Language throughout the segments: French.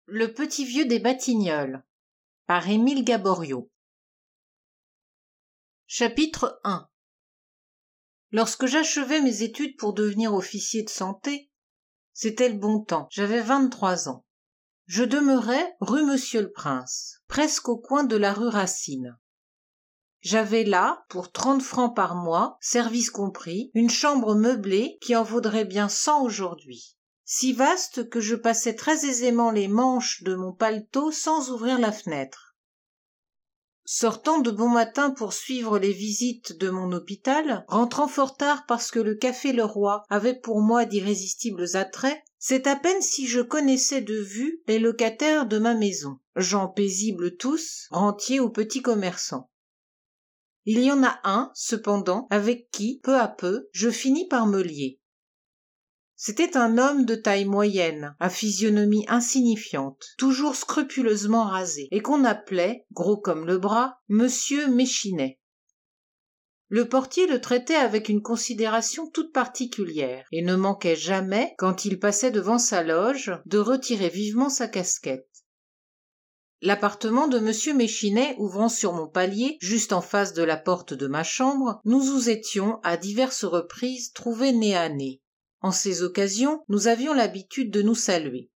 Le petit vieux des Batignolles par Émile Gaboriau. Chapitre 1. Lorsque j'achevai mes études pour devenir officier de santé, c'était le bon temps, j'avais 23 ans. Je demeurais rue Monsieur-le-Prince, presque au coin de la rue Racine. J'avais là, pour 30 francs par mois, service compris, une chambre meublée qui en vaudrait bien 100 aujourd'hui. Si vaste que je passais très aisément les manches de mon paletot sans ouvrir la fenêtre. Sortant de bon matin pour suivre les visites de mon hôpital, rentrant fort tard parce que le café Le Roi avait pour moi d'irrésistibles attraits, c'est à peine si je connaissais de vue les locataires de ma maison, gens paisibles tous, rentiers ou petits commerçants. Il y en a un, cependant, avec qui, peu à peu, je finis par me lier. C'était un homme de taille moyenne, à physionomie insignifiante, toujours scrupuleusement rasé, et qu'on appelait, gros comme le bras, Monsieur Méchinet. Le portier le traitait avec une considération toute particulière, et ne manquait jamais, quand il passait devant sa loge, de retirer vivement sa casquette. L'appartement de Monsieur Méchinet, ouvrant sur mon palier, juste en face de la porte de ma chambre, nous nous étions, à diverses reprises, trouvés nez à nez. En ces occasions, nous avions l'habitude de nous saluer.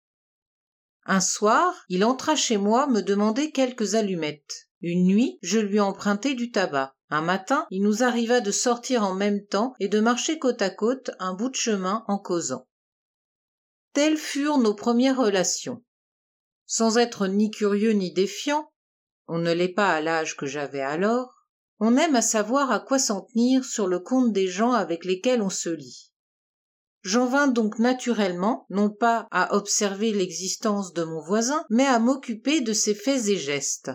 Un soir, il entra chez moi me demander quelques allumettes. Une nuit, je lui empruntai du tabac. Un matin, il nous arriva de sortir en même temps et de marcher côte à côte un bout de chemin en causant. Telles furent nos premières relations. Sans être ni curieux ni défiant, on ne l'est pas à l'âge que j'avais alors, on aime à savoir à quoi s'en tenir sur le compte des gens avec lesquels on se lie. J'en vins donc naturellement, non pas à observer l'existence de mon voisin, mais à m'occuper de ses faits et gestes.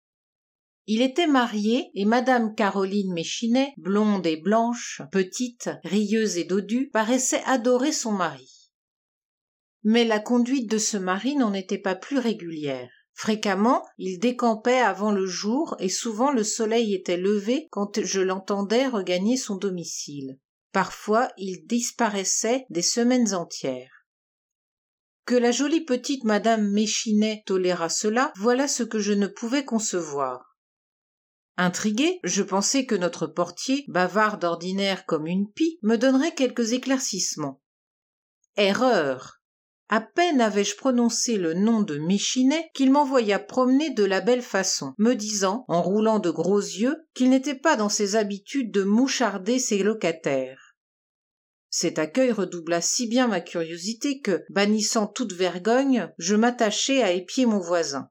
Il était marié, et madame Caroline Méchinet, blonde et blanche, petite, rieuse et dodue, paraissait adorer son mari. Mais la conduite de ce mari n'en était pas plus régulière. Fréquemment, il décampait avant le jour, et souvent le soleil était levé quand je l'entendais regagner son domicile. Parfois, il disparaissait des semaines entières. Que la jolie petite madame Méchinet tolérât cela, voilà ce que je ne pouvais concevoir. Intrigué, je pensais que notre portier, bavard d'ordinaire comme une pie, me donnerait quelques éclaircissements. Erreur! À peine avais-je prononcé le nom de Méchinet qu'il m'envoya promener de la belle façon, me disant, en roulant de gros yeux, qu'il n'était pas dans ses habitudes de moucharder ses locataires. Cet accueil redoubla si bien ma curiosité que, bannissant toute vergogne, je m'attachai à épier mon voisin.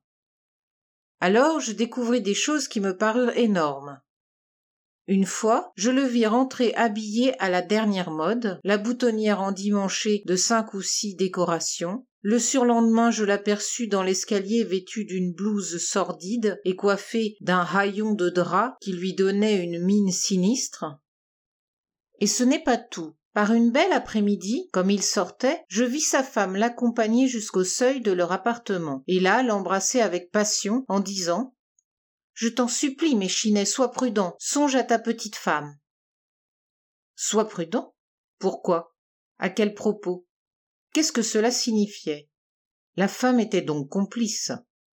Alors je découvris des choses qui me parurent énormes. Une fois, je le vis rentrer habillé à la dernière mode, la boutonnière endimanchée de 5 ou 6 décorations. Le surlendemain, je l'aperçus dans l'escalier vêtu d'une blouse sordide et coiffé d'un haillon de drap qui lui donnait une mine sinistre. Et ce n'est pas tout. Par une belle après-midi, comme il sortait, je vis sa femme l'accompagner jusqu'au seuil de leur appartement, et là l'embrasser avec passion en disant « Je t'en supplie, Méchinet, sois prudent, songe à ta petite femme. » Sois prudent? Pourquoi? À quel propos? Qu'est-ce que cela signifiait? La femme était donc complice.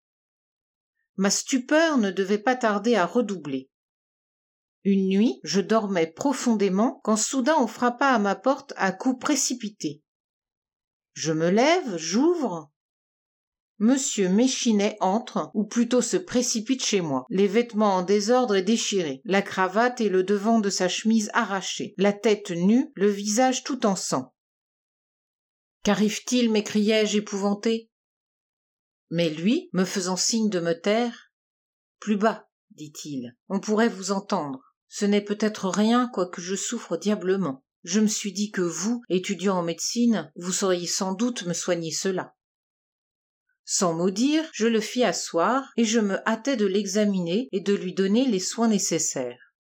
Ma stupeur ne devait pas tarder à redoubler. Une nuit, je dormais profondément quand soudain on frappa à ma porte à coups précipités. Je me lève, j'ouvre. Monsieur Méchinet entre, ou plutôt se précipite chez moi, les vêtements en désordre et déchirés, la cravate et le devant de sa chemise arrachés, la tête nue, le visage tout en sang. « Qu'arrive-t-il » m'écriai-je épouvanté. Mais lui, me faisant signe de me taire, « Plus bas, dit-il, on pourrait vous entendre. Ce n'est peut-être rien, quoique je souffre diablement. Je me suis dit que vous, étudiant en médecine, vous sauriez sans doute me soigner cela. » Sans mot dire, je le fis asseoir, et je me hâtai de l'examiner et de lui donner les soins nécessaires.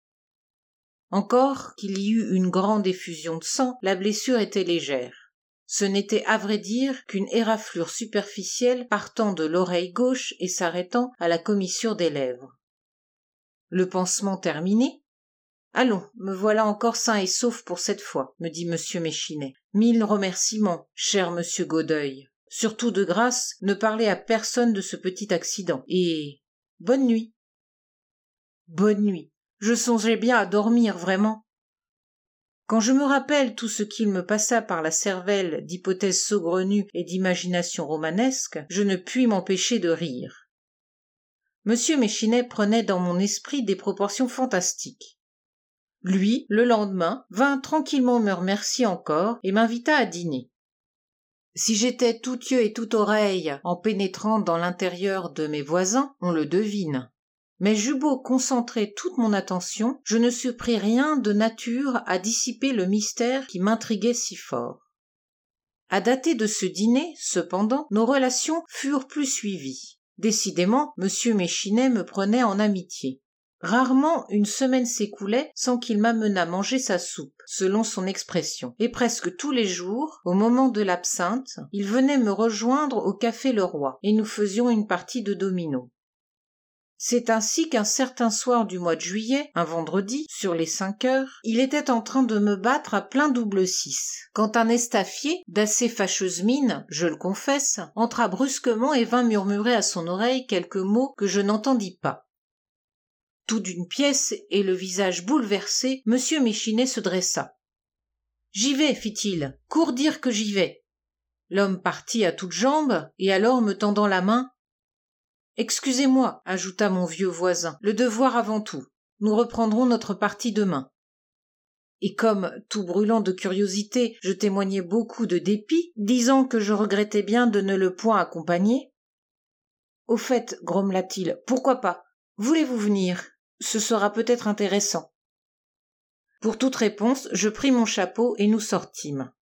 Encore qu'il y eût une grande effusion de sang, la blessure était légère. Ce n'était à vrai dire qu'une éraflure superficielle partant de l'oreille gauche et s'arrêtant à la commissure des lèvres. Le pansement terminé, « Allons, me voilà encore sain et sauf pour cette fois, » me dit monsieur Méchinet. « Mille remerciements, cher monsieur Godeuil. Surtout de grâce, ne parlez à personne de ce petit accident. Et bonne nuit. Bonne nuit. Je songeais bien à dormir, vraiment. Quand je me rappelle tout ce qu'il me passa par la cervelle d'hypothèses saugrenues et d'imagination romanesque, je ne puis m'empêcher de rire. Monsieur Méchinet prenait dans mon esprit des proportions fantastiques. Lui, le lendemain, vint tranquillement me remercier encore et m'invita à dîner. Si j'étais tout yeux et tout oreille en pénétrant dans l'intérieur de mes voisins, on le devine. Mais j'eus beau concentrer toute mon attention, je ne surpris rien de nature à dissiper le mystère qui m'intriguait si fort. À dater de ce dîner, cependant, nos relations furent plus suivies. Décidément, M. Méchinet me prenait en amitié. Rarement une semaine s'écoulait sans qu'il m'amenât manger sa soupe, selon son expression, et presque tous les jours, au moment de l'absinthe, il venait me rejoindre au café Le Roi, et nous faisions une partie de dominos. C'est ainsi qu'un certain soir du mois de juillet, un vendredi, sur les 5 heures, il était en train de me battre à plein double 6, quand un estaffier, d'assez fâcheuse mine, je le confesse, entra brusquement et vint murmurer à son oreille quelques mots que je n'entendis pas. Tout d'une pièce et le visage bouleversé, M. Méchinet se dressa. « J'y vais, fit-il, cours dire que j'y vais. » L'homme partit à toutes jambes, et alors me tendant la main, « Excusez-moi, ajouta mon vieux voisin, le devoir avant tout. Nous reprendrons notre partie demain. » Et comme, tout brûlant de curiosité, je témoignais beaucoup de dépit, disant que je regrettais bien de ne le point accompagner. « Au fait, grommela-t-il, pourquoi pas? Voulez-vous venir? Ce sera peut-être intéressant. » Pour toute réponse, je pris mon chapeau et nous sortîmes.